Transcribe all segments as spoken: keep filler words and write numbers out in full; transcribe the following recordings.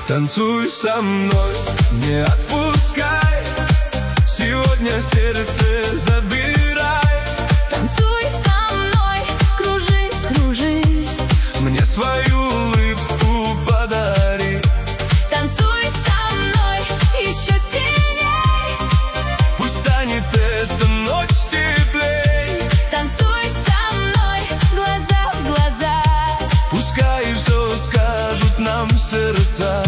Танцуй со мной, не отпускай, сегодня сердце забирай. Танцуй со мной, кружи, кружи, мне свою улыбку подари. танцуй со мной еще сильней, Пусть станет эта ночь теплей. танцуй со мной, глаза в глаза, Пускай все скажут нам сердца.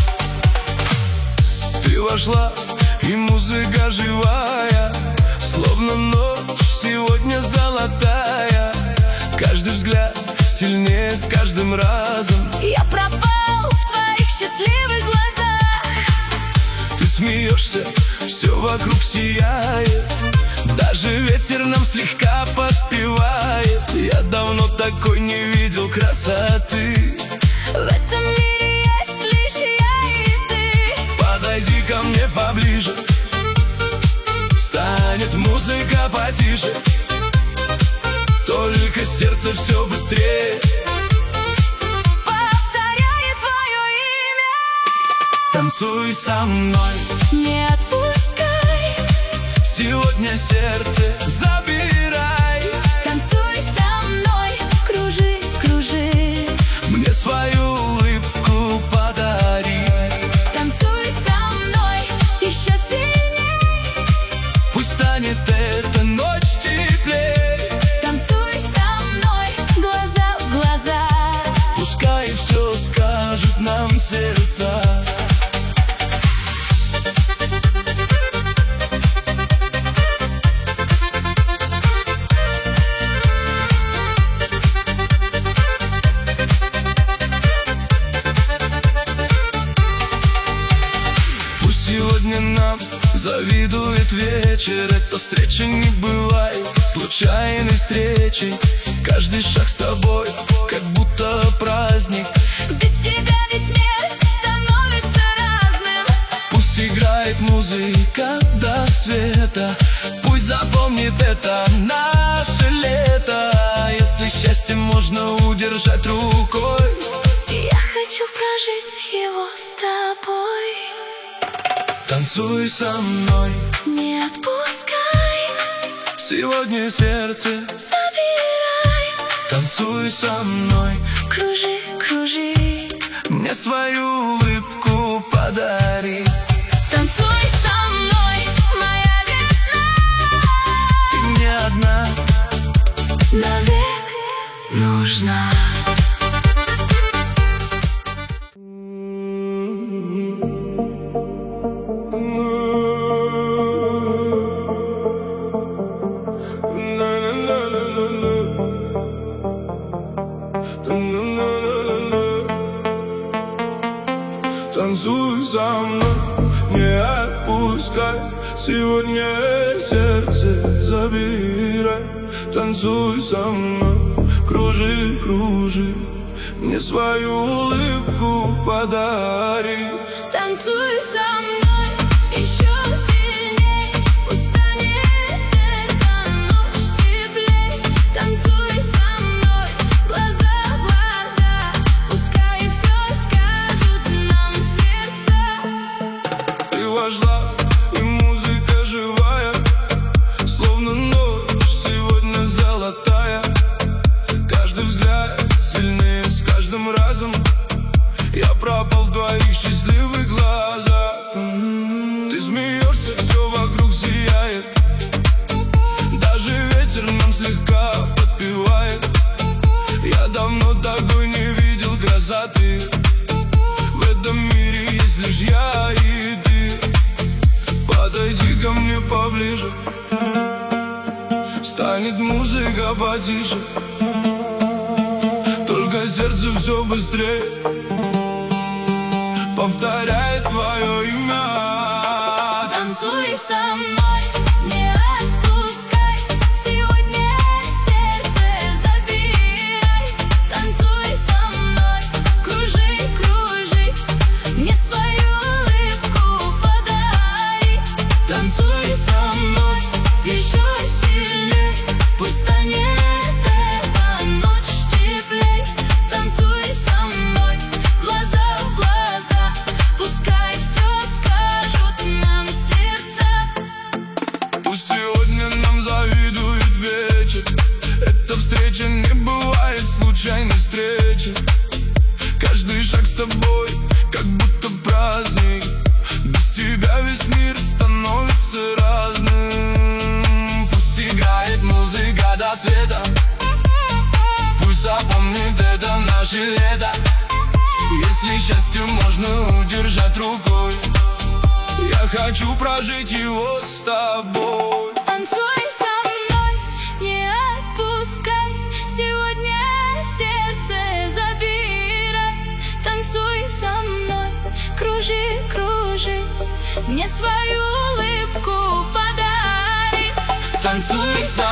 Ты вошла, и музыка живая, словно ночь сегодня золотая. Каждый взгляд сильнее с каждым разом. я пропал в твоих счастливых глазах. Ты смеешься, все вокруг сияет, даже ветер нам слегка подпевает. Я давно такой не видел красоты. В этом мире есть лишь я и ты. Подойди ко мне поближе, станет музыка потише, только сердце все быстрее Повторяет твое имя. танцуй со мной, Не отпускай, сегодня сердце забирай. танцуй со мной, кружи, кружи, Мне свою улыбку подари. танцуй со мной еще сильней, Пусть станет эта ночь теплей. танцуй со мной, глаза в глаза, Пускай все скажут нам сердца. Пусть сегодня нам завидует вечер, эта встреча не бывает случайной встречей. Каждый шаг с тобой, как будто праздник. без тебя весь мир становится разным. Пусть играет музыка до света, пусть запомнит это наше лето. Если счастье можно удержать рукой, Я хочу прожить его с тобой. танцуй со мной, Не отпускай, сегодня сердце забирай, танцуй со мной, кружи, кружи, мне свою улыбку подари. танцуй со мной, моя весна. Ты мне одна Навек нужна. Танцуй со мной, не отпускай, сегодня сердце забирай. Танцуй со мной, кружи, кружи, мне свою улыбку подари. Танцуй со мной еще сильней, пусть станет эта ночь теплей. Танцуй со мной, глаза в глаза, пускай все скажут нам сердца. Ты вошла, и музыка живая, словно ночь сегодня золотая. Каждый взгляд сильнее с каждым разом. Я пропал в твоих счастливых глазах. Ты смеешься, все вокруг сияет, даже ветер нам слегка подпевает. Я давно такой не видел красоты. В этом мире есть лишь я и ты. Подойди ко мне поближе, станет музыка потише, только сердце все быстрее повторяет твое имя. Танцуй со мной, не отпускай, сегодня сердце забирай. Танцуй со мной, кружи, кружи, мне свою улыбку подари. Танцуй со мной еще сильней, пусть станет эта ночь теплей. Танцуй со мной, глаза в глаза, шаг с тобой, как будто праздник. Без тебя весь мир становится разным. Пусть играет музыка до света, пусть запомнит это наше лето. Если счастье можно удержать рукой, я хочу прожить его с тобой. Танцуй со мной, не отпускай, сегодня сердце забирай. Танцуй со мной, кружи, кружи, мне свою улыбку подари. Танцуй со